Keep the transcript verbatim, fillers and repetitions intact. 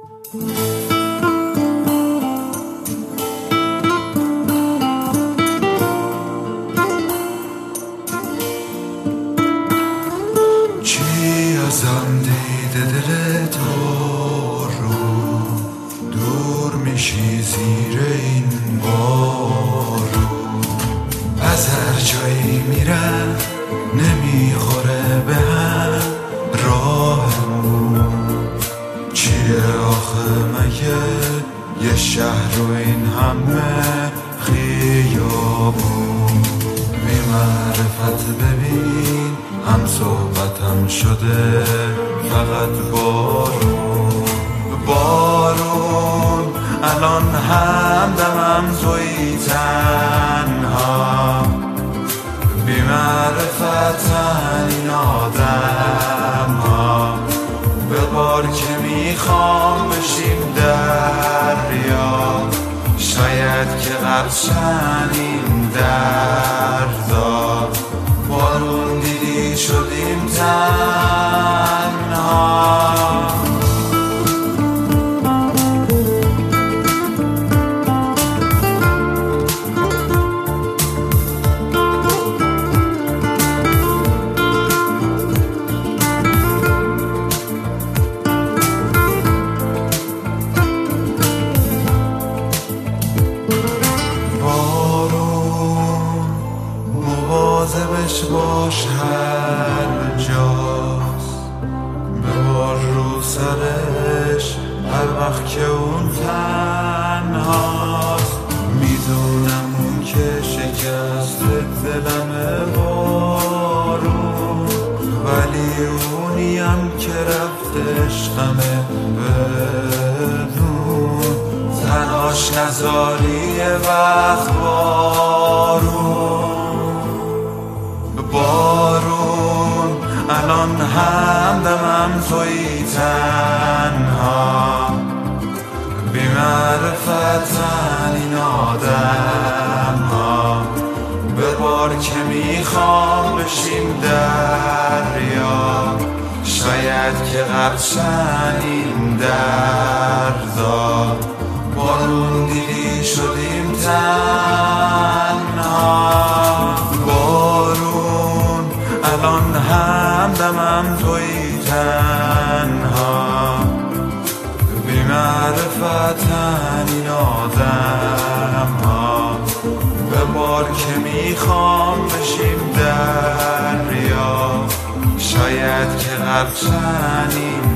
چی ازم دیده دل تو رو دور میشی زیر این بارو، از هر جایی میرم نمیخوره به هم راهمون. چیه آخه مگه یه شهر و این همه خیابون؟ بی معرفت ببین هم صحبتم شده فقط بارون. بارون الان همدمم توی تنها، بی معرفتن این آدم ها. به بار که میخوام بشیم دریا، شاید که غرقشن این دردا. بارون دیدی شدیم تنها. مواظبش باش هر جاست، ببار رو سرش هر وقت که اون تنهاست. میدونم اون که شکست دلمه بارون، ولی اونیم که رفتش غمه بدون. تنهاش نذاری وقت بارون. بارون الان همدمم توی تنها، بی معرفتن این آدم ها. به بار که میخوام بشیم دریا، شاید که غرقشن این دردا. بارون دیدی شدیم تنها. بارون الان همدمم توی تنها، بی معرفتن این آدم ها. به بار که میخوام بشیم دریا، شاید که غرقشن این